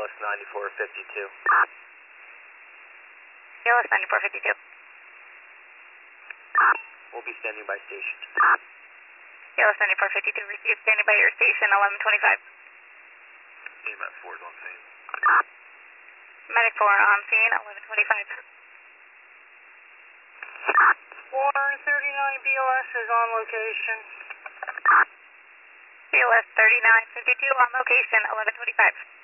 BLS 9452. BLS 9452. We'll be standing by station. BLS 9452, received, standing by your station, 1125. AMAT 4 is on scene. Medic 4 on scene, 1125. 439 BLS is on location. BLS 3952 on location, 1125.